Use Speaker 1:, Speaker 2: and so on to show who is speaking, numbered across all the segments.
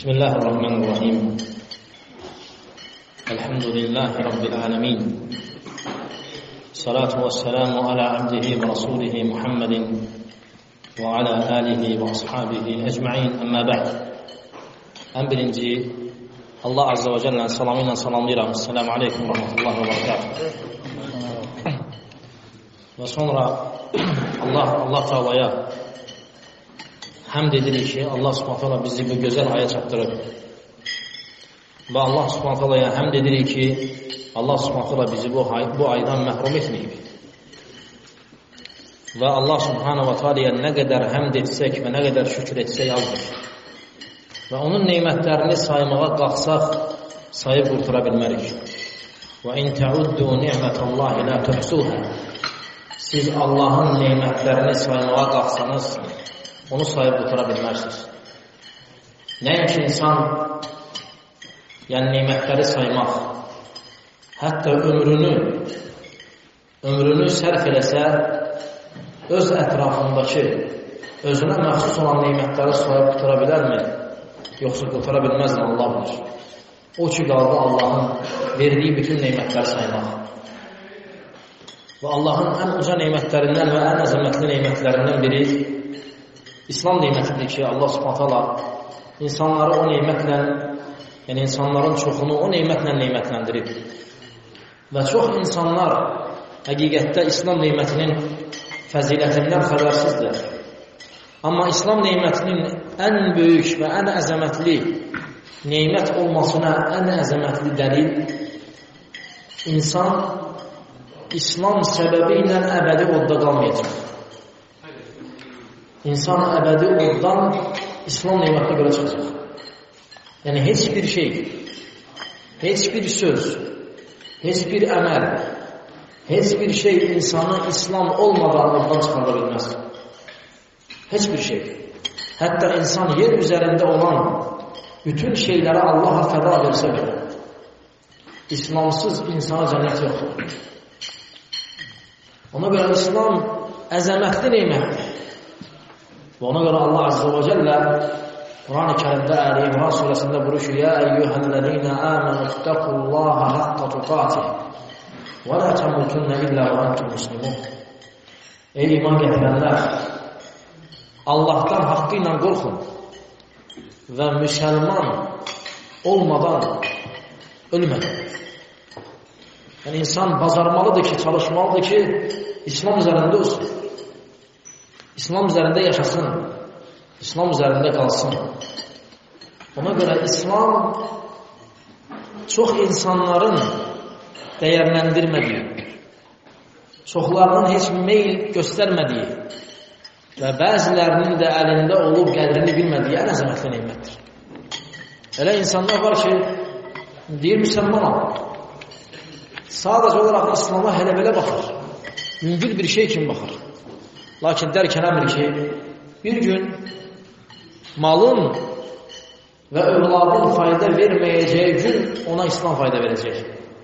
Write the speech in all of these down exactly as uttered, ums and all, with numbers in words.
Speaker 1: بسم الله الرحمن الرحيم الحمد لله رب العالمين الصلاة والسلام على عبده ورسوله محمد وعلى آله وأصحابه أجمعين أما بعد أم birinci Allah Azze ve Celle'nin selamıyla selamlayıram. Esselamu Aleyküm ve Rahmetullahi ve Berekatuhu. Ve sonra Allah Allah Teala'ya hamd edirik ki Allah Subhanahu Teala bizi bu güzel aya çatdırıb. Ve Allah Subhanahu Teala'ya hamd edirik ki Allah Subhanahu Teala bizi bu, bu aydan məhrum etməyib. Ve Allah Subhanahu Teala'ya ne kadar hamd etsək ve ne kadar şükür etsək azdır. Ve onun nimetlerini saymağa qalxsaq sayıb qurtara bilmərik. Ve in ta'uddu ni'metallahi la tuhsuha. Siz Allah'ın nimetlerini saymağa qalxsanız onu sayıb qurtara bilmərsiniz. Nəinki insan yəni nimetləri saymaq, hətta ömrünü ömrünü sərf eləsə öz ətrafındakı özünə məxsus olan nimetləri sayıb qurtara bilərmi? Yoxsa qurtara bilməzmi? Allah bilir. O ki qaldı Allah'ın verdiği bütün nimetləri saymaq. Ve Allah'ın en uca nimetlerinden ve en azametli nimetlerinden biri İslam nimetidir ki Allah Subhanahu Teala insanları o nimetle, yani insanların çoxunu o nimetle nimetlendirib. Ve çox insanlar həqiqətdə İslam nimetinin fəzilətindən xəbərsizdir. Amma İslam nimetinin en büyük ve en əzəmətli nimet olmasına en əzəmətli dəlil insan İslam səbəbiyle əbədi odda qalmayacaq. İnsan əbədi oddan İslam nimetinə görə çıxacaq. Yəni heç bir şey, heç bir söz, heç bir əməl, heç bir şey insanı İslam olmadan oddan çıxarda bilməz. Heç bir şey. Hətta insan yer üzərində olan bütün şeyləri Allah'a fəda versə belə, İslamsız insana cənnət yoxdur. Ona görə İslam əzəmətli nimətdir. Və ona görə Allah Azze ve Celle Kur'an-ı Kerim'de Ali İmran suresinde buyuruyor: Ya eyyühellezine amenu ittakullaha hakka tukatih ve la temutunne illa ve entum muslimun. Ey iman getirenler, Allah'tan hakkıyla korkun ve Müslüman olmadan ölmeyin. Yani insan bazarmalıdır ki, çalışmalıdır ki İslam üzerinde olsun. İslam üzerinde yaşasın. İslam üzerinde kalsın. Ona göre İslam çok insanların değerlendirmediği, çoxlarının heç meyil göstermediği ve bəzilərinin de elinde olup qədrini bilmediği en əzəmətli nimətdir. Elə insanlar var ki, deyir müsəlmanam, sadece olarak İslam'a hele belə baxır. Mümkün bir şey kimi baxır. Lakin dərkən əmr ki, bir gün malın ve övladın fayda vermeyeceği gün ona İslam fayda verecek.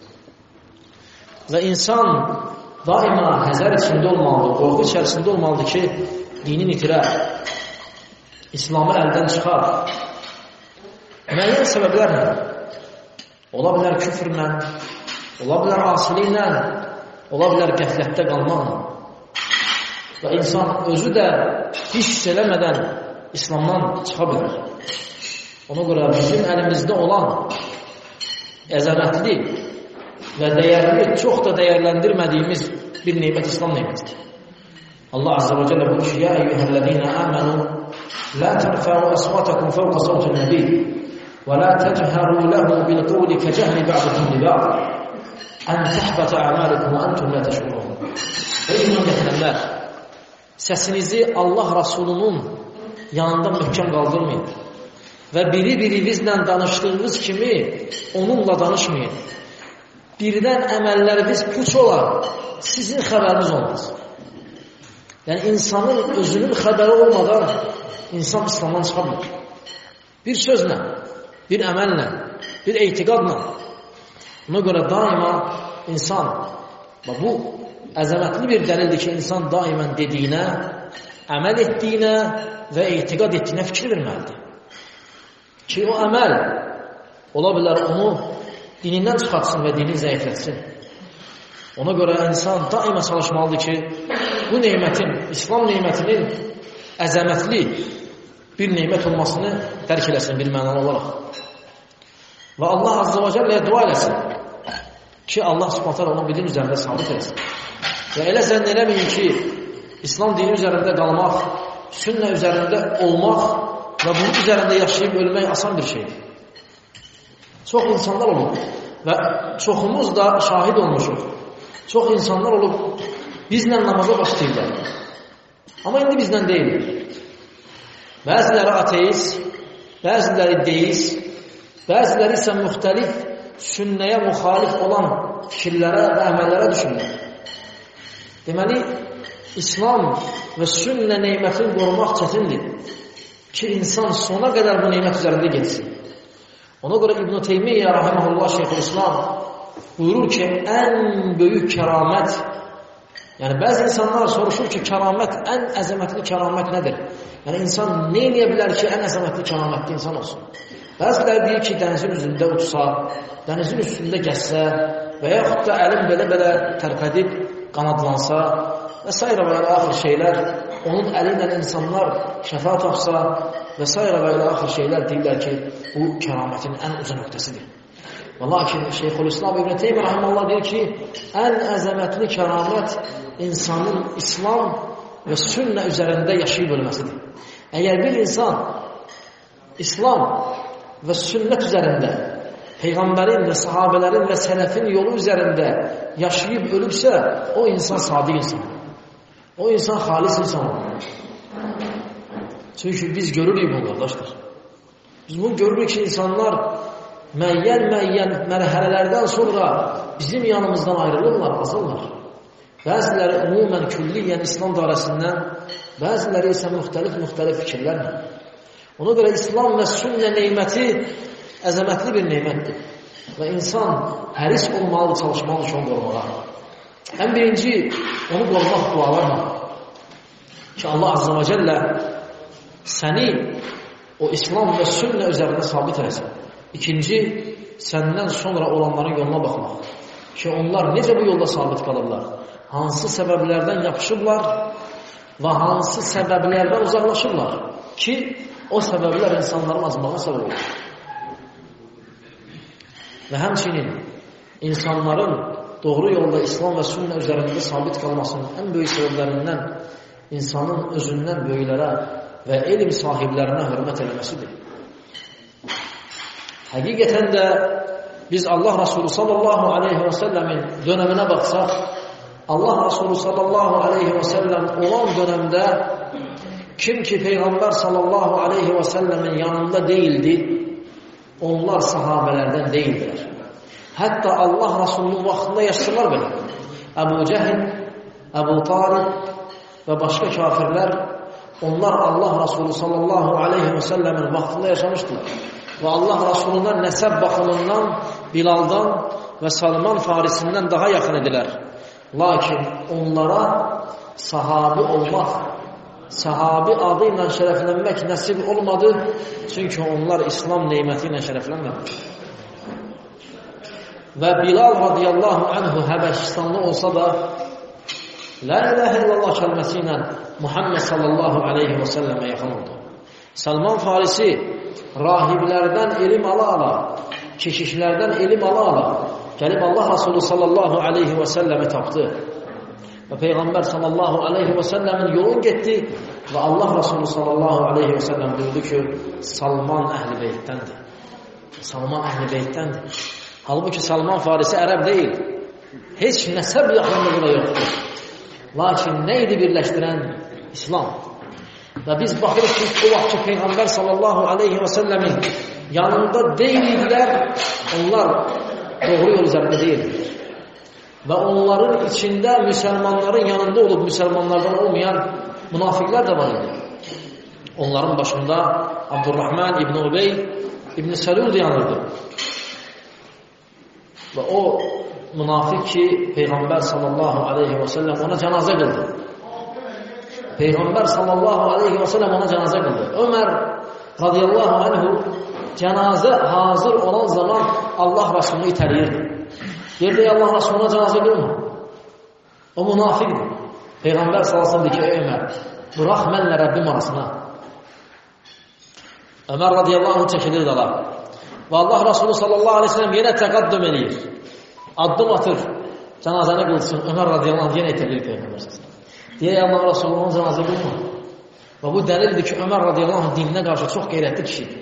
Speaker 1: Ve insan daima həzər içinde olmalıdır, qorxu içerisinde olmalıdır ki, dinin itirər, İslamı əldən çıxar. Müəyyən səbəblərlə, ola bilər küfrlə, ola bilər asiliklə, ola bilər qəflətdə qalmaqla. Və insan özü də hiss eləmədən İslamdan çıxa bilər. Ona görə bizim əlimizdə olan əzəmətli və dəyərli, çox da dəyərləndirmədiyimiz bir nimət İslam nimətidir. Allah Azze ve Celle buyuruyor: Ya eyyühellezine amenu la terfa'u aswatakum fawqa sawtin nabi ve la tejharu lehu bil qawli kecehri ba'dikum li ba'd an tahbata a'malukum ve entum la teş'urun. Ey iman getirenler, səsinizi Allah Rasulunun yanında möhkəm qaldırmayın və biri-birinizlə danışdığınız kimi onunla danışmayın. Birdən əməlləriniz puç olar, sizin xəbəriniz olmaz. Yəni insanın özünün xəbəri olmadan insan İslamdan çıxa bilir. Bir sözlə, bir əməllə, bir etiqadla. Buna görə daima insan, bu əzəmətli bir dəlildir ki, insan daimən dediyinə, əməl etdiyinə və etiqad etdiyinə fikir verməlidir. ki, o əməl ola bilər onu dinindən çıxartsın və dini zəiflətsin. Ona görə insan daima çalışmalıdır ki, bu neymətin, İslam neymətinin əzəmətli bir neymət olmasını dərk eləsin bir mənalı olaraq. Və Allah Azze və Cəlləyə dua eləsin ki, Allah Subhanahu onu bilin üzərində sabit eləsin. Və elə zənn eləməyin ki, İslam dini üzərində qalmaq, sünnə üzərində olmaq və bunun üzərində yaşayıb ölmək asan bir şeydir. Çox insanlar olub və çoxumuz da şahid olmuşuq. Çox insanlar olub bizlə namaza başlayırlar. Amma indi bizlə deyildir. Bəziləri ateist, bəziləri deist, bəziləri isə müxtəlif sünnəyə müxalif olan fikirlərə və əməllərə düşünürlər. Deməli, İslam və sünnə neymətini qorumaq çətindir ki, insan sona qədər bu neymət üzərində geçsin. Ona görə İbn-i Teymiyyə rahimehullah Şeyxülislam buyurur ki, ən böyük kəramət, yəni bəzi insanlar soruşur ki, kəramət, ən əzəmətli kəramət nədir? Yəni insan nə eləyə bilər ki, ən əzəmətli kəramətli insan olsun? Bəziləri deyir ki, dənizin üzündə uçsa, dənizin üstündə gəzsə və yaxud da əlim belə-belə tərpədib qanadlansa və s. və ilə axır şeylər, onun əli ilə insanlar şəfa tapsa və s. və ilə axır şeylər deyirlər ki, bu kəramətin ən uca nöqtəsidir. Və lakin Şeyxülislam İbn Teymiyyə rahimehullah deyir ki, ən əzəmətli kəramət insanın İslam və sünnə üzərində yaşayıb ölməsidir. Əgər bir insan İslam və sünnət üzərində, Peyğəmbərin və sahabələrin və sələfin yolu üzərində yaşayıb ölübsə, o insan sadiq insan. O insan xalis insan olur. Çünki biz görürük bunu, qardaşlar. Biz bunu görürük ki, insanlar müəyyən-müəyyən mərhələlərdən sonra bizim yanımızdan ayrılırlar, azırlar. Bəziləri umumən külliyyən İslam dairəsindən, bəziləri isə müxtəlif-müxtəlif fikirlərlə. Ona görə İslam və sünnə neyməti əzəmətli bir neymətdir. Və insan həris olmalı, çalışmalı ki, onu qorumalar. Ən birinci, onu qorumaq dualarla. Ki, Allah Azze və Cəllə səni o İslam və sünnə üzərində sabit eləsin. İkinci, səndən sonra olanların yoluna baxmaq. Ki, onlar necə bu yolda sabit qalırlar? Hansı səbəblərdən yapışıblar və hansı səbəblərdən uzaqlaşırlar? Ki, o səbəblər insanların azmağa səbəb olur. Və həmçinin insanların doğru yolda İslam və sünnə üzərində sabit qalmasının ən böyük səbəblərindən insanın özündən böyüklərə və elm sahiblərinə hörmət eləməsidir. Həqiqətən də biz Allah Resulü sallallahu aleyhi və səlləmin dönəminə baxsaq, Allah Resulü sallallahu aleyhi və səlləm olan dönəmdə kim ki Peyğəmbər sallallahu aleyhi və səlləmin yanında deyildi, onlar sahabələrdən deyildilər. Hətta Allah Resulünün vaxtında yaşlılar belə. Əbu Cəhil, Əbu Talib və başqa kafirlər, onlar Allah Resulü sallallahu aleyhi və səlləmin vaxtında yaşamışdılar. Və Allah Resulündən nəsəb baxımından Bilaldan və Salman Farisindən daha yaxın edilər. Lakin onlara sahabi olmaq, sahabi adı ilə şərəflənmək nəsib olmadı. Çünki onlar İslam neyməti ilə şərəflənmədi. Və Bilal radiyallahu anhu Həbəşistanlı olsa da La ilahe illallah kəlməsi ilə Muhammed sallallahu aleyhi və səlləmə yaxın oldu. Salman Farisi rahiblərdən elm ala-ala, keşişlərdən elm ala-ala gəlib Allah Resulü sallallahu aleyhi və səlləmi tapdı. Və Peyğəmbər sallallahu aleyhi və səlləmin yolun getdi və Allah Resulü sallallahu aleyhi və səlləm buyurdu ki, Salman əhl-i beytdəndir. Salman əhl-i beytdəndir. Halbuki Salman Farisi ərəb deyil. Heç nəsəb yaxınlığı da yoxdur. Lakin nə idi birləşdirən? İslam. Və biz baxırıq ki, o vaxt ki, Peyğəmbər sallallahu aleyhi və səlləmin yanında deyildilər, onlar doğru yol üzərində deyildilər. Və onların içində müsəlmanların yanında olub, müsəlmanlardan olmayan münafiqlər də var idi. Onların başında Abdurrahman İbn Ubey İbn Səlul yanırdı. Və o münafiq ki, Peyğəmbər sallallahu aleyhi və səlləm ona cənazə qıldı. Peyğəmbər sallallahu aleyhi və səlləm ona cənazə qıldı. Ömər radiyallahu anhu cənazə hazır olan zaman Allah Rasulunu itəliyirdi. Yerdə Allah Rasuluna cənazə qılma. O münafiqdir. Peyğəmbər sallallahu əleyhi və səlləm deyir ki, ey Ömər, burax mənlə Rəbbim arasına. Ömər radiyallahu anh çəkilir dala. Və Allah Rasulü sallallahu əleyhi və səlləm yenə təqaddüm edir. Addım atır, cənazəni qılsın. Ömər radiyallahu anh yenə itəlir Peyğəmbər sallallahu əleyhi və səlləm. Deyə Allah Rasulunun cənazə qılma. Və bu dəlildir ki, Ömər radiyallahu anh dininə qarşı çox qeyrətli kişidir.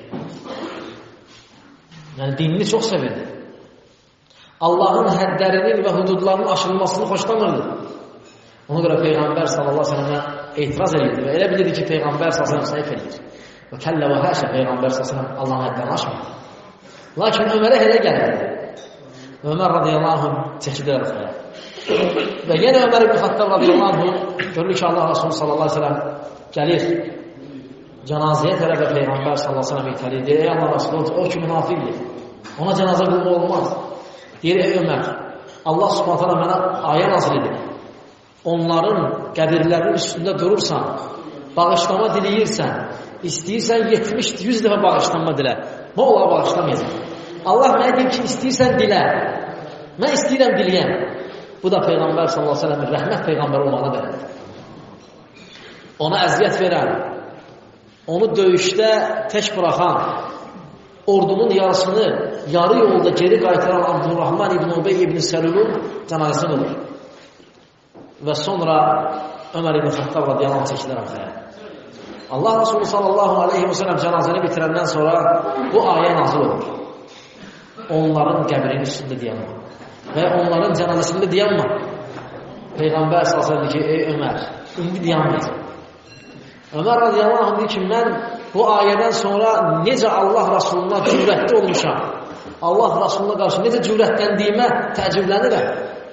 Speaker 1: Yəni, dinini çox sevirdi. Allahın həddlərinin və hududlarının aşılmasını xoşlamırdı. Ona görə Peyğəmbər sallallahu əleyhi və səlləmə etiraz edirdi və elə bilirdi ki, Peyğəmbər sallallahu əleyhi və səlləm səhv edir. Və kəllə və həşə Peyğəmbər sallallahu əleyhi və səlləm Allahın həddlərini aşmır. Lakin Ömərə elə gəlirdi. Ömər radiyallahu anh çəkidir arxaya. Və yenə Ömər ibn Xattab radiyallahu anh görülür ki, Allah Rasulü sallallahu əleyhi və səlləm gəlir cənazəyə tərəf və Peyğəmbər sallallahu əleyhi və səlləm itəlir. Deyir, ey Allah Rasulü, o ki münafiqdir. Ona cənazə qılma olmaz. Deyir, ey Ömər, Allah subhanət hələ mənə ayə nazil edir. Onların qəbirlərinin üstündə durursan, bağışlama diləyirsən, istəyirsən yetmiş yüz dəfə bağışlanma dilə. Nə ola bağışlamayacaq? Allah mənə deyir ki, istəyirsən dilə. Mən istəyirəm diləyəm. Bu da Peyğəmbər sallallahu əleyhi və səlləmin rəhmət Peyğəmbər olmağına bərədir. Ona əziyyət verən, onu döyüşdə tək buraxan, ordunun yarısını yarı yolda geri qaytaran Abdurrahman ibn Ubey ibn Səlulun cənazəsini olur. Və sonra Ömər ibn Xattab radiyallahu anh çəkilir arxaya. Allah Resulü sallallahu aleyhi və səlləm cənazəni bitirəndən sonra bu ayə nazil olur. Onların qəbrinin üstündə dayanma və onların cənazəsində dayanma. Peyğəmbər sallallahu aleyhi və səlləm deyir ki, ey Ömər, indi dayanmayacaq. Ömər radiyallahu anh deyir ki, mən bu ayədən sonra necə Allah Rasuluna cürətli olmuşam, Allah Rasuluna qarşı necə cürətləndiyimə təəccüblənirəm.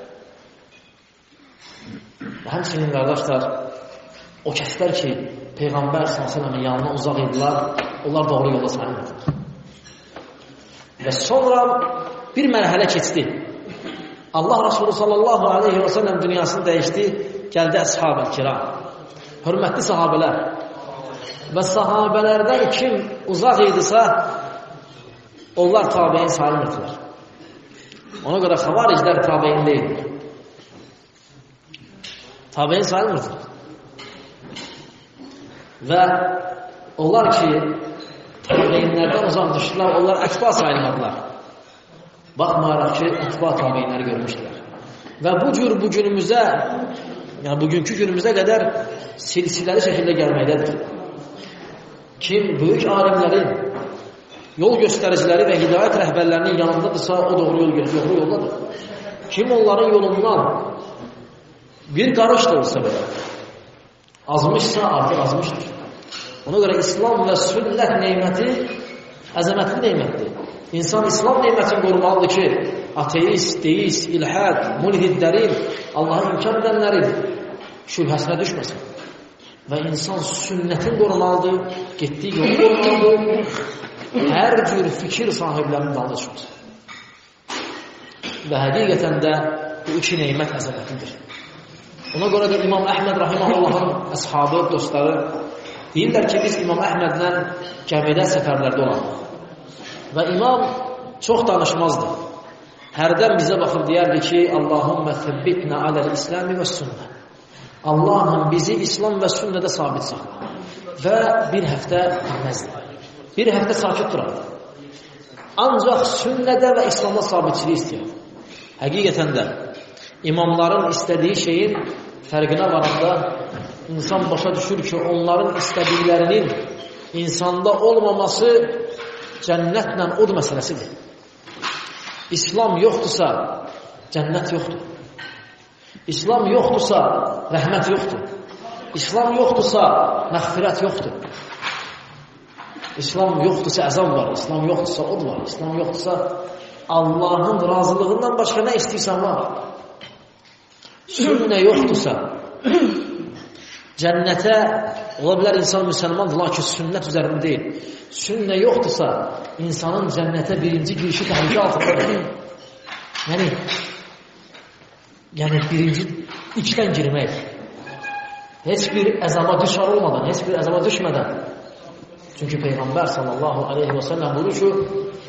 Speaker 1: Həmçinin qardaşlar, o kəslər ki, Peyğəmbər sallallahu əleyhi və səlləmin yanına uzaq idilər, onlar doğru yolda sayılmırdılar. Və sonra bir mərhələ keçdi. Allah Rasulü sallallahu aleyhi və səlləm dünyasını dəyişdi, gəldi əshab-ı kiram, hörmətli sahabələr. Və sahabələrdən kim uzaq idisə, onlar tabeyin sayılmırdılar. Ona görə xavariclər tabeyin deyildir. Tabeyin sayılmırdılar. Və onlar ki, tabeyinlərdən uzaq düşdülər, onlar ətba sayılmadılar. Baxmayaraq ki, ətba tabeyinləri görmüşdülər. Və bu cür bu günümüzə, yəni bugünkü günümüzə qədər silsiləli şəkildə gəlməkdədir. Kim böyük alimlərin, yol göstəriciləri və hidayət rəhbərlərinin yanındadırsa, o doğru yol gelir, doğru yoldadır. Kim onların yolundan bir qarış da olsa belə, azmışsa artıq azmışdır. Ona görə İslam və sünnət neyməti əzəmətli neymətdir. İnsan İslam neymətini qorumalıdır ki, ateist, deist, ilhad, mulhidlərin, Allahı inkar edənlərin şübhəsinə düşməsin. Və insan sünnətin qorumalıdır, getdiyi yolu qorumalıdır, hər cür fikir sahiblərinin dalına çıxmasın. Və həqiqətən də bu iki neymət əzəmətlidir. Ona görə də İmam Əhməd rahimahullahın əshabı, dostları deyirlər ki, biz İmam Əhmədlə gəmidə səfərlərdə olalım. Və imam çox danışmazdı. Hərdən bizə baxıb deyərdi ki, Allahümmə səbbitnə aləl-İslami və sünnə. Allahım bizi İslam və sünnədə sabit saxla. Və bir həftə bilməzdi. Bir həftə sakit durardı. Ancaq sünnədə və İslamda sabitçiliyi istəyir. Həqiqətən də imamların istədiyi şeyin fərqinə varanda insan başa düşür ki, onların istədiklərinin insanda olmaması cənnətlə od məsələsidir. İslam yoxdursa, cənnət yoxdur. İslam yoxdursa, rəhmət yoxdur. İslam yoxdursa, məğfirət yoxdur. İslam yoxdursa, əzab var. İslam yoxdursa, od var. İslam yoxdursa, Allahın razılığından başqa nə istəyirsən var. Sünnə yoxdursa, cənnətə ola bilər insan müsəlmandır, lakin sünnət üzərində deyil. Sünnə yoxdursa, insanın cənnətə birinci girişi təhlükə altındadır. Yəni, yəni birinci içdən girmək, heç bir əzaba düşar olmadan, heç bir əzaba düşmədən Çünki Peyğəmbər sallallahu aleyhi və səlləm buyurur ki,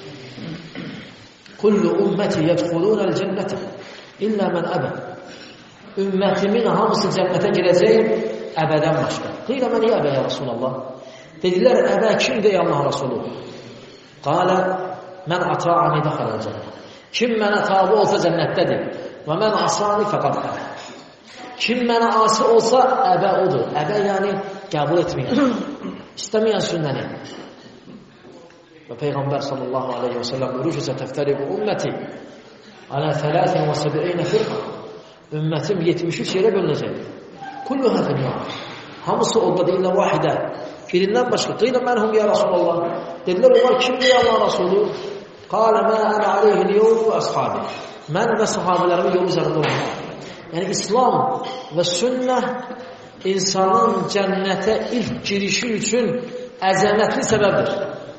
Speaker 1: Kullu ümmeti yedxulunəl cənnətə illə mən əbə. Ümmətimin hamısı cənnətə girəcək, əbədən başqa. Qeylə mən əbə ya Rasulallah. Dedilər, əbə kimdir ya Allah Rasulü? Qalə, mən ata'ani dəxələl cənnət. Kim mənə tabi olsa cənnətdədir. Və mən asani fəqad əbə. Kim mənə asi olsa, əbə odur. Əbə yəni qəbul etməyən, istəməyən sünnəni. Və Peyğəmbər sallallahu aleyhi və səlləm buyurur ki, sətəftəriqu ümməti alə thələtin və səbi'inə firqa. Ümmətim yetmiş üç yerə bölünəcək. Kullu həfin ya. Hamısı olda deyillə vahidə. Birindən başqa. Qeylə mənhum ya Rasulallah. Dedilər, onlar kimdir ya Allah Rasulü? Qalə mə ənə aleyhil yol və əshabi. Mən və sahabələrimi yolu üzərində olmaq. Yəni, İslam və sünnə insanın cənnətə ilk girişi üçün əzəmətli səbəbdir.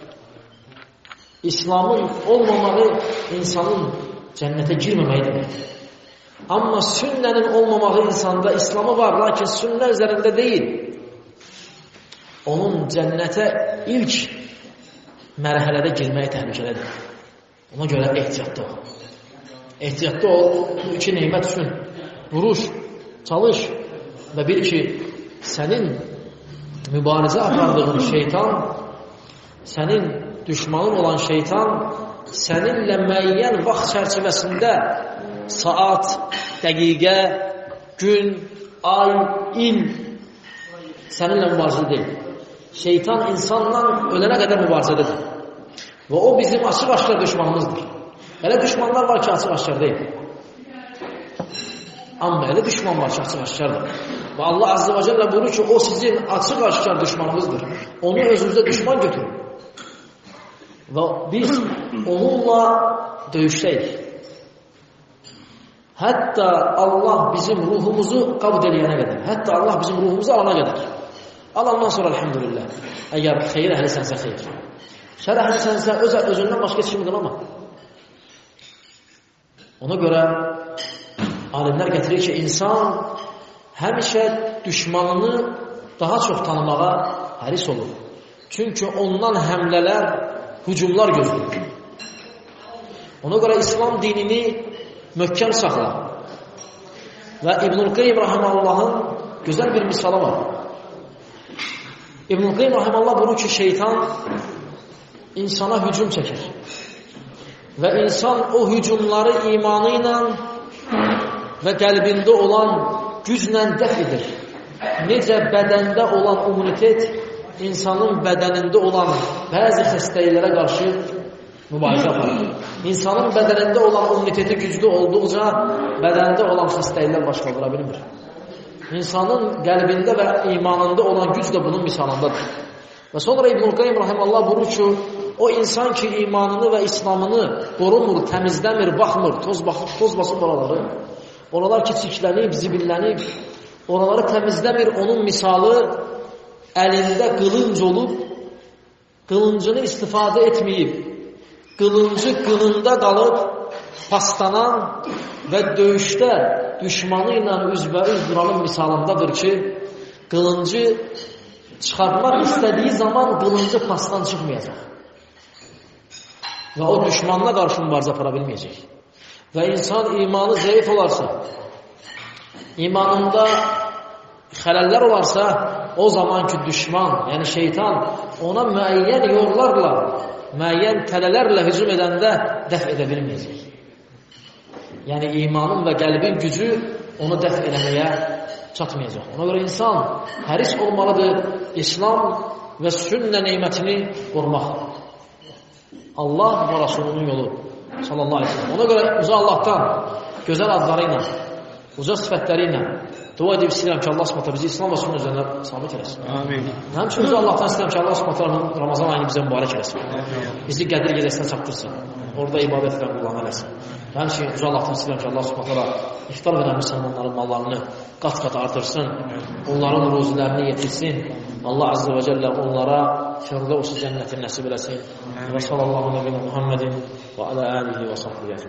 Speaker 1: İslamın olmamağı insanın cənnətə girməməyi deməkdir. Amma sünnənin olmamağı insanda İslamı var, lakin sünnə üzərində deyil. Onun cənnətə ilk mərhələdə girməyi təhlükələdir. Ona görə ehtiyatda ol. Ehtiyatda ol, bu iki neymət üçün vuruş, çalış və bil ki, sənin mübarizə apardığın şeytan, sənin düşmanın olan şeytan səninlə müəyyən vaxt çərçivəsində saat, dəqiqə, gün, ay, il səninlə mübarizə deyil. Şeytan insanla ölənə qədər mübarizədədir. Və o bizim açıq-aşkar düşmanımızdır. Elə düşmanlar var ki, açıq-aşkar deyil. Amma elə düşman var ki, açıq-aşkardır. Və Allah Azze və Cəllə buyurur ki, o sizin açıq-aşkar düşmanınızdır. Onu özünüzə düşman götürün. Və biz onunla döyüşdəyik. Hətta Allah bizim ruhumuzu qabd eləyənə qədər, hətta Allah bizim ruhumuzu alana qədər. Alandan sonra elhamdülillah. Əgər xeyir əhlisənsə xeyir. Şər əhlisənsə öz, özündən başqa heç kimi qılama. Ona görə alimlər gətirir ki, insan həmişə düşmanını daha çox tanımağa həris olur. Çünki ondan həmlələr, hücumlar gözləyir. Ona görə İslam dinini möhkəm saxla. Və İbnül Qeym Rahiməllahın gözəl bir misalı var. İbnül Qeym Rahimallah buyurur ki, şeytan insana hücum çəkir. Və insan o hücumları imanı ilə və qəlbində olan güclə dəf edir. Necə bədəndə olan immunitet insanın bədənində olan bəzi xəstəliklərə qarşı mübarizə aparır. İnsanın bədənində olan immuniteti güclü olduqca bədəndə olan xəstəliklər baş qaldıra bilmir. İnsanın qəlbində və imanında olan güc də bunun misalındadır. Və sonra İbnül Qeym Rahimallah buyurur ki, o insan ki imanını və İslamını qorumur, təmizləmir, baxmır, toz, toz basıb oraları, oralar ki çiklənib, zibillənib, oraları təmizləmir, onun misalı əlində qılınc olub, qılıncını istifadə etməyib, qılıncı qınında qalıb, paslanan və döyüşdə düşmanı ilə üzbə-üz duranın misalındadır ki, qılıncı çıxartmaq istədiyi zaman qılıncı pasdan çıxmayacaq. Və o düşmanına qarşı mübarizə apara bilməyəcək. Və insan imanı zəif olarsa, imanında xələllər olarsa, o zaman ki düşman, yəni şeytan ona müəyyən yollarla, müəyyən tələlərlə hücum edəndə dəf edə bilməyəcək. Yəni imanın və qəlbin gücü onu dəf eləməyə çatmayacaq. Ona görə insan həris olmalıdır İslam və sünnə neymətini qorumaq. Allah və Rasulunun yolu sallallahu aleyhi ve sellem. Ona görə uca Allahdan gözəl adları ilə, uca sifətləri ilə dua edib istəyirəm ki, Allah subhanahu bizi İslam və sünnə üzərində sabit eləsin. Amin. Həmçinin uca Allahdan istəyirəm ki, Allah subhanahu Ramazan ayını bizə mübarək eləsin. Bizi Qədir gecəsinə çatdırsın. Orada ibadət və qullan eləsin. Həmçinin uca Allahdan istəyirəm ki, Allah subhanahu iftar verən müsəlmanların mallarını qat-qat artırsın. Onların ruzilərini yetirsin. Allah azze və cəllə onlara Firdevs cənnətin nəsib eləsin. Və sallallahu aleyhi və Muhammedin və alə alihi və sahbihi.